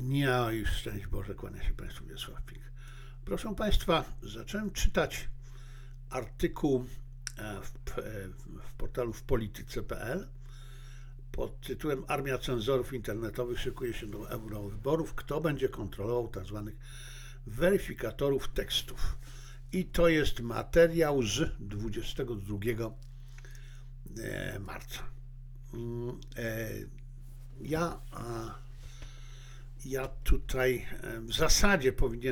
Ja już szczęść Boże, kłania się Państwu Wiesław Pik. Proszę Państwa, zacząłem czytać artykuł w portalu wpolityce.pl pod tytułem Armia cenzorów internetowych szykuje się do eurowyborów. Kto będzie kontrolował tzw. weryfikatorów tekstów? I to jest materiał z 22 marca. Ja tutaj w zasadzie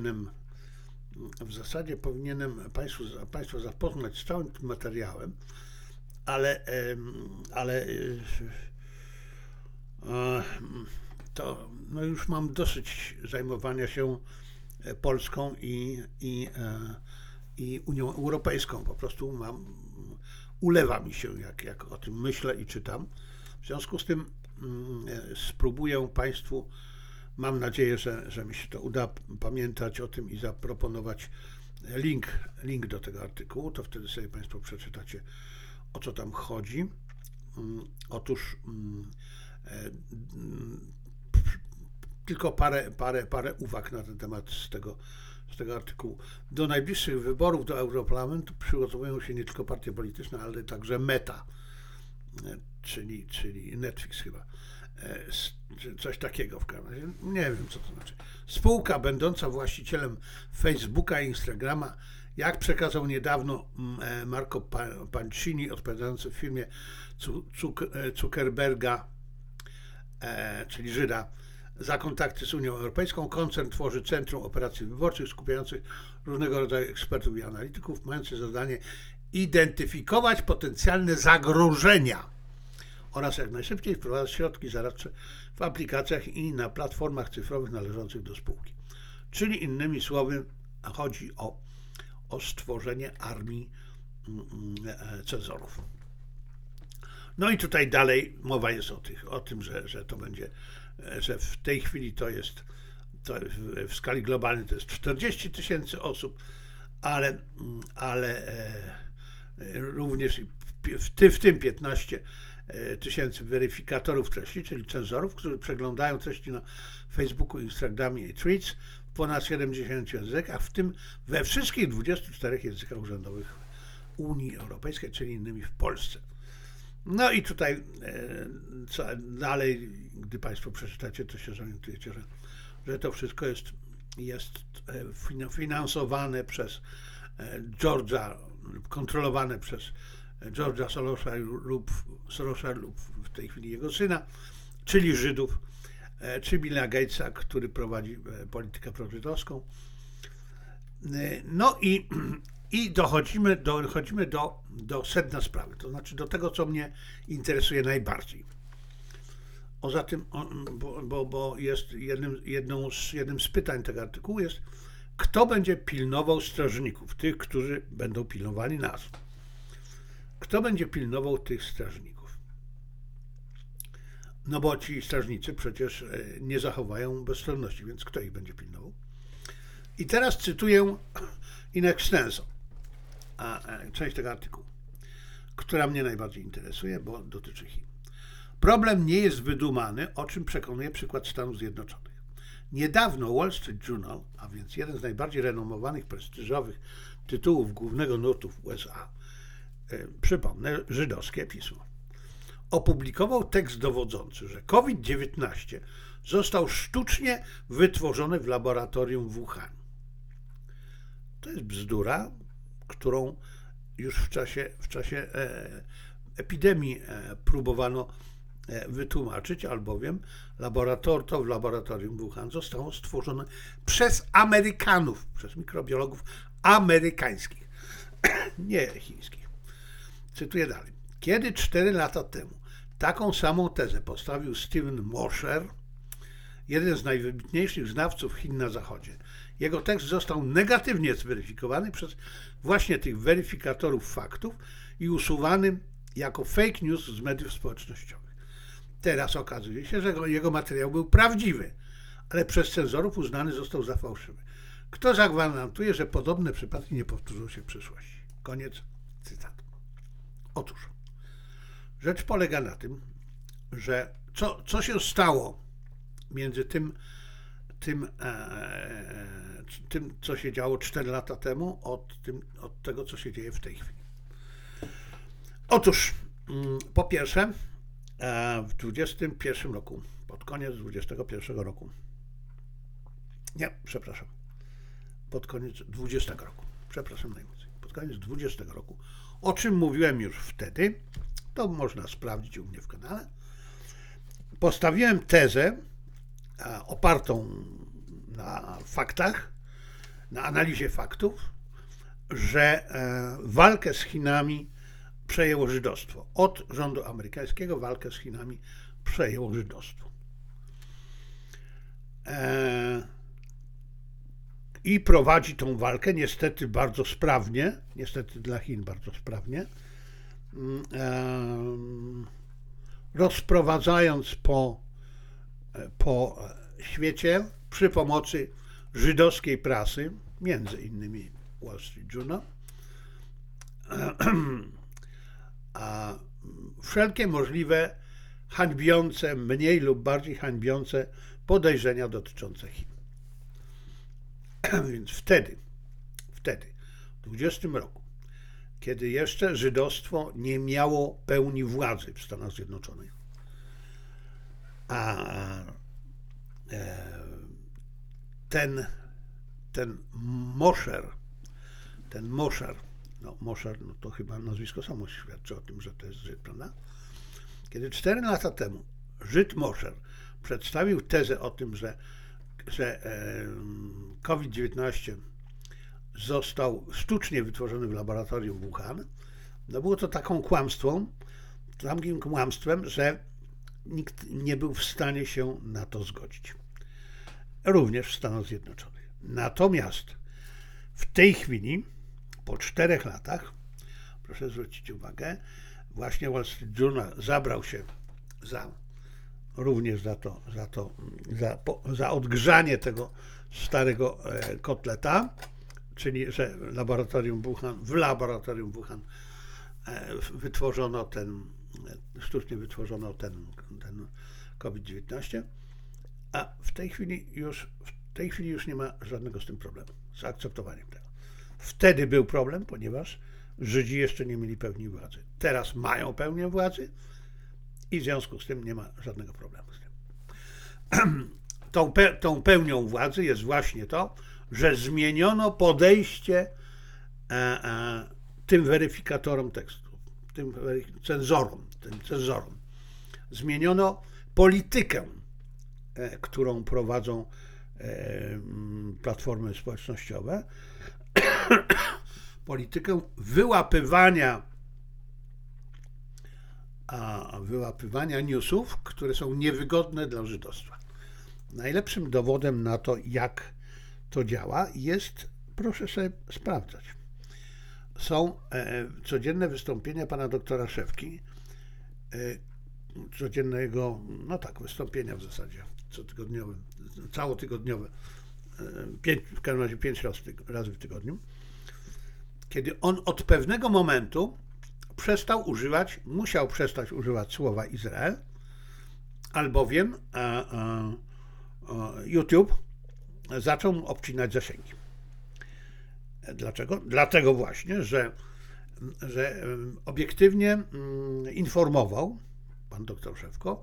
powinienem Państwa zapoznać z całym tym materiałem, ale to już mam dosyć zajmowania się Polską i Unią Europejską. Po prostu ulewa mi się, jak o tym myślę i czytam. W związku z tym spróbuję Państwu, mam nadzieję, że mi się to uda, pamiętać o tym i zaproponować link do tego artykułu, to wtedy sobie Państwo przeczytacie, o co tam chodzi. Otóż tylko parę uwag na ten temat z tego artykułu. Do najbliższych wyborów do Europarlamentu przygotowują się nie tylko partie polityczne, ale także Meta, czyli Netflix chyba. Coś takiego w każdym razie. Nie wiem, co to znaczy. Spółka będąca właścicielem Facebooka i Instagrama, jak przekazał niedawno Marco Pancini, odpowiadający w firmie Zuckerberga, czyli Żyda, za kontakty z Unią Europejską, koncern tworzy Centrum Operacji Wyborczych skupiających różnego rodzaju ekspertów i analityków, mających zadanie identyfikować potencjalne zagrożenia oraz jak najszybciej wprowadzać środki zaradcze w aplikacjach i na platformach cyfrowych należących do spółki. Czyli innymi słowy chodzi o stworzenie armii cenzorów. No i tutaj dalej mowa jest o tym, że to będzie, że w tej chwili to w skali globalnej to jest 40 000 osób, ale również w tym 15 000 weryfikatorów treści, czyli cenzorów, którzy przeglądają treści na Facebooku, Instagramie i Tweets w ponad 70 językach, w tym we wszystkich 24 językach urzędowych Unii Europejskiej, czyli innymi w Polsce. No i tutaj dalej, gdy Państwo przeczytacie, to się zorientujecie, że to wszystko jest finansowane przez George'a, kontrolowane przez George'a Sorosa lub w tej chwili jego syna, czyli Żydów, czy Billa Gatesa, który prowadzi politykę prożydowską. No i dochodzimy do sedna sprawy, to znaczy do tego, co mnie interesuje najbardziej. Poza tym, bo jest jednym z pytań tego artykułu jest, kto będzie pilnował strażników, tych, którzy będą pilnowali nas. Kto będzie pilnował tych strażników? No bo ci strażnicy przecież nie zachowają bezstronności, więc kto ich będzie pilnował? I teraz cytuję in extenso część tego artykułu, która mnie najbardziej interesuje, bo dotyczy Chin. Problem nie jest wydumany, o czym przekonuje przykład Stanów Zjednoczonych. Niedawno Wall Street Journal, a więc jeden z najbardziej renomowanych, prestiżowych tytułów głównego nurtu w USA, przypomnę, żydowskie pismo, opublikował tekst dowodzący, że COVID-19 został sztucznie wytworzony w laboratorium w Wuhanie. To jest bzdura, którą już w czasie epidemii próbowano wytłumaczyć, albowiem w laboratorium Wuhan zostało stworzone przez Amerykanów, przez mikrobiologów amerykańskich, nie chińskich. Cytuję dalej. Kiedy 4 lata temu taką samą tezę postawił Steven Mosher, jeden z najwybitniejszych znawców Chin na Zachodzie, jego tekst został negatywnie zweryfikowany przez właśnie tych weryfikatorów faktów i usuwany jako fake news z mediów społecznościowych. Teraz okazuje się, że jego materiał był prawdziwy, ale przez cenzorów uznany został za fałszywy. Kto zagwarantuje, że podobne przypadki nie powtórzą się w przyszłości? Koniec cytatu. Otóż rzecz polega na tym, że co się stało między tym tym, co się działo 4 lata temu, od tego, co się dzieje w tej chwili. Otóż, po pierwsze, w 2021 roku, pod koniec 2021 roku, pod koniec 20 roku, najmocniej, pod koniec 20 roku, o czym mówiłem już wtedy, to można sprawdzić u mnie w kanale, postawiłem tezę opartą na faktach, na analizie faktów, że walkę z Chinami przejęło żydostwo. Od rządu amerykańskiego walkę z Chinami przejęło żydostwo. I prowadzi tą walkę niestety bardzo sprawnie, niestety dla Chin bardzo sprawnie, rozprowadzając po świecie przy pomocy żydowskiej prasy, między innymi Wall Street Journal, a wszelkie możliwe hańbiące, mniej lub bardziej hańbiące podejrzenia dotyczące Chin. Więc wtedy, w 20 roku, kiedy jeszcze żydostwo nie miało pełni władzy w Stanach Zjednoczonych, a ten Mosher, no to chyba nazwisko samo świadczy o tym, że to jest Żyd, prawda? Kiedy 4 lata temu Żyd Mosher przedstawił tezę o tym, że COVID-19 został sztucznie wytworzony w laboratorium w Wuhan, no było to takim kłamstwem, że nikt nie był w stanie się na to zgodzić. Również w Stanach Zjednoczonych. Natomiast w tej chwili, po 4 latach, proszę zwrócić uwagę, właśnie Wall Street Journal zabrał się również za odgrzanie tego starego kotleta, czyli że w laboratorium Wuhan sztucznie wytworzono ten COVID-19, a w tej chwili już nie ma żadnego z tym problemu, z akceptowaniem tego. Wtedy był problem, ponieważ Żydzi jeszcze nie mieli pełni władzy. Teraz mają pełnię władzy i w związku z tym nie ma żadnego problemu z tym. Tą pełnią władzy jest właśnie to, że zmieniono podejście tym weryfikatorom tekstu, tym cenzorom. Zmieniono politykę, którą prowadzą platformy społecznościowe, politykę wyłapywania newsów, które są niewygodne dla żydostwa. Najlepszym dowodem na to, jak to działa, jest, proszę sobie sprawdzać, są codzienne wystąpienia pana doktora Szewki, wystąpienia w zasadzie cotygodniowe, całotygodniowe, w każdym razie 5 razy w tygodniu, kiedy on od pewnego momentu musiał przestać używać słowa Izrael, albowiem YouTube zaczął mu obcinać zasięgi. Dlaczego? Dlatego właśnie, że obiektywnie informował, pan doktor Szewko,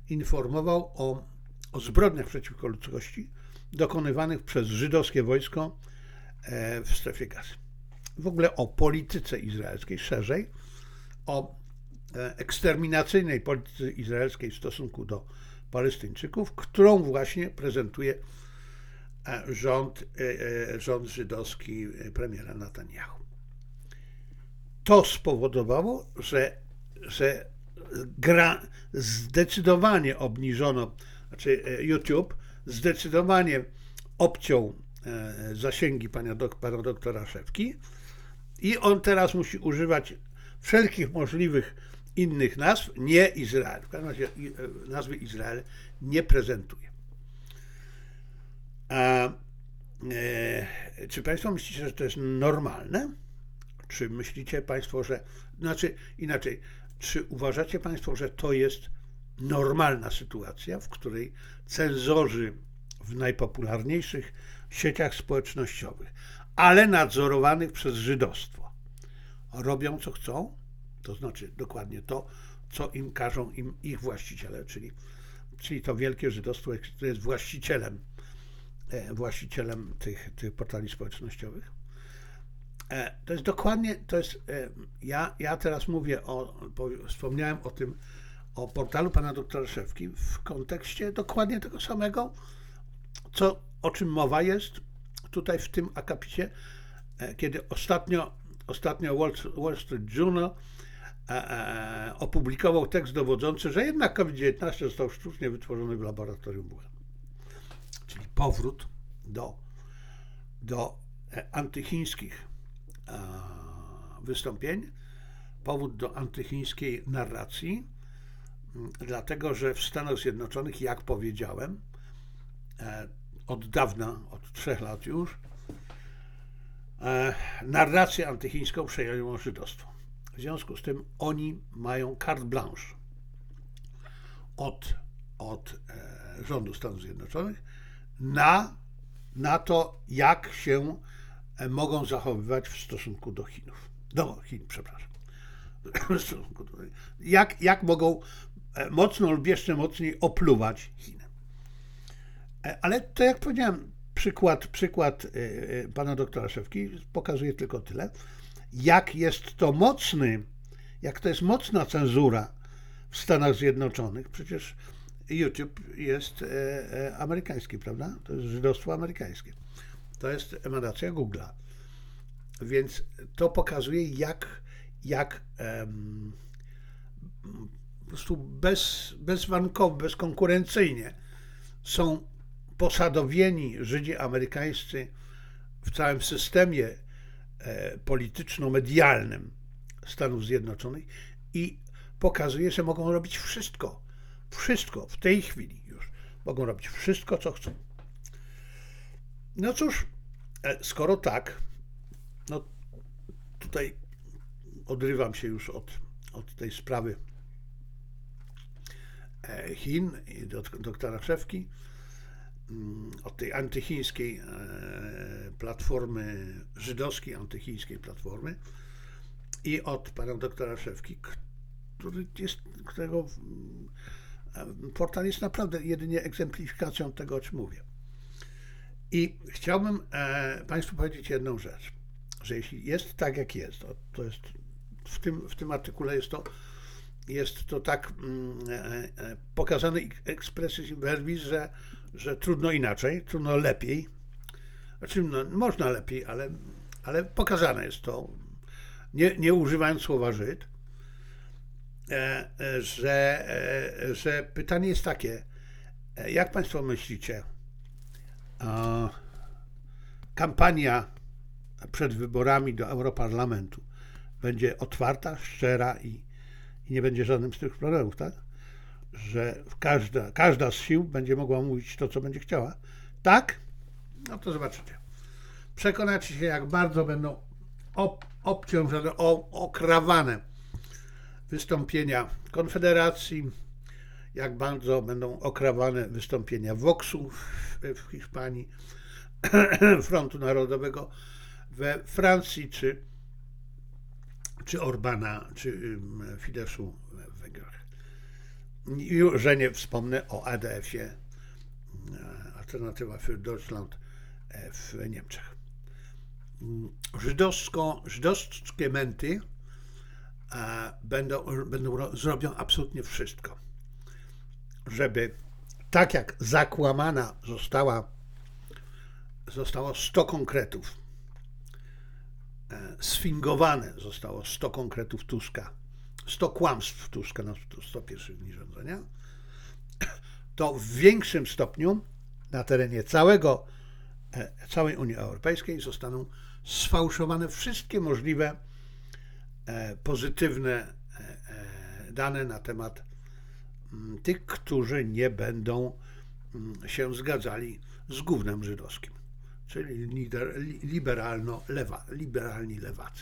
o zbrodniach przeciwko ludzkości dokonywanych przez żydowskie wojsko w strefie Gazy. W ogóle o polityce izraelskiej, szerzej, o eksterminacyjnej polityce izraelskiej w stosunku do Palestyńczyków, którą właśnie prezentuje rząd żydowski premiera Netanyahu. To spowodowało, że zdecydowanie obniżono, YouTube zdecydowanie obciął zasięgi pana doktora Szewki i on teraz musi używać wszelkich możliwych innych nazw, nie Izrael. W każdym razie nazwy Izrael nie prezentuje. Czy państwo myślicie, że to jest normalne? Czy myślicie państwo, czy uważacie państwo, że to jest normalna sytuacja, w której cenzorzy w najpopularniejszych sieciach społecznościowych, ale nadzorowanych przez żydostwo. Robią co chcą, to znaczy dokładnie to, co im każą ich właściciele, czyli to wielkie żydostwo, które jest właścicielem tych portali społecznościowych. To jest dokładnie, ja teraz mówię wspomniałem o portalu pana doktora Szewki w kontekście dokładnie tego samego, o czym mowa jest tutaj w tym akapicie, kiedy ostatnio Wall Street Journal opublikował tekst dowodzący, że jednak COVID-19 został sztucznie wytworzony w laboratorium Wuhan. Czyli powrót do antychińskich wystąpień, powód do antychińskiej narracji, dlatego że w Stanach Zjednoczonych, jak powiedziałem, od dawna, od 3 lat już, narrację antychińską przejęło żydostwo. W związku z tym oni mają carte blanche od rządu Stanów Zjednoczonych na to, jak się mogą zachowywać w stosunku do Chin, przepraszam. Jak mogą mocno lub jeszcze mocniej opluwać Chiny. Ale to, jak powiedziałem, przykład pana doktora Szewki pokazuje tylko tyle, jak to jest mocna cenzura w Stanach Zjednoczonych. Przecież YouTube jest amerykański, prawda? To jest żydostwo amerykańskie. To jest emanacja Google'a. Więc to pokazuje, jak po prostu bezwarunkowo, bezkonkurencyjnie są posadowieni Żydzi amerykańscy w całym systemie polityczno-medialnym Stanów Zjednoczonych i pokazuje, że mogą robić wszystko w tej chwili już, mogą robić wszystko, co chcą. No cóż, skoro tak, no tutaj odrywam się już od tej sprawy Chin i doktora Szewki, od tej antychińskiej platformy, żydowskiej antychińskiej platformy i od pana doktora Szewki, którego portal jest naprawdę jedynie egzemplifikacją tego, o czym mówię. I chciałbym państwu powiedzieć jedną rzecz, że jeśli jest tak, jak jest, to jest w tym artykule jest to tak pokazane expressis verbis, że trudno inaczej, trudno lepiej. Znaczy, no, można lepiej, ale pokazane jest to, nie używając słowa Żyd, że pytanie jest takie, jak państwo myślicie, kampania przed wyborami do Europarlamentu będzie otwarta, szczera i nie będzie żadnym z tych problemów, tak? Że każda z sił będzie mogła mówić to, co będzie chciała. Tak? No to zobaczycie. Przekonacie się, jak bardzo będą obciążone, okrawane wystąpienia Konfederacji, jak bardzo będą okrawane wystąpienia Voxu w Hiszpanii, Frontu Narodowego we Francji, czy Orbana, czy Fideszu w Węgrzech. I że nie wspomnę o ADF-ie, Alternatywa für Deutschland w Niemczech. Żydowskie męty zrobią absolutnie wszystko, żeby tak jak zakłamana zostało 100 konkretów, sfingowane zostało 100 konkretów Tuska, 100 kłamstw Tuska na 100 pierwszych dni rządzenia, to w większym stopniu na terenie całej Unii Europejskiej zostaną sfałszowane wszystkie możliwe pozytywne dane na temat tych, którzy nie będą się zgadzali z gównem żydowskim, czyli liberalni lewacy.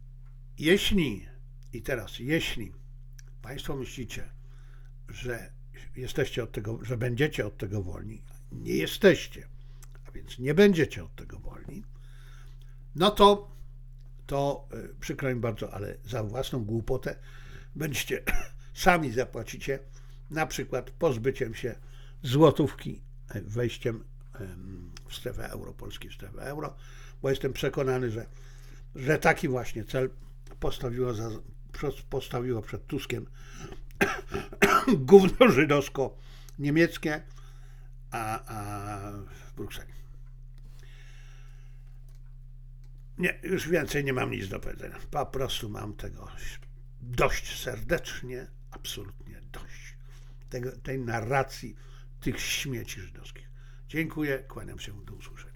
Jeśli państwo myślicie, że jesteście od tego, że będziecie od tego wolni, nie jesteście, a więc nie będziecie od tego wolni, no to przykro mi bardzo, ale za własną głupotę będziecie sami zapłacicie, na przykład pozbyciem się złotówki, wejściem w strefę euro, polskie strefę euro, bo jestem przekonany, że taki właśnie cel postawiło przed Tuskiem gówno żydowsko-niemieckie, a w Brukseli. Nie, już więcej nie mam nic do powiedzenia. Po prostu mam tego dość serdecznie, absolutnie dość. Tej narracji tych śmieci żydowskich. Dziękuję, kłaniam się, do usłyszenia.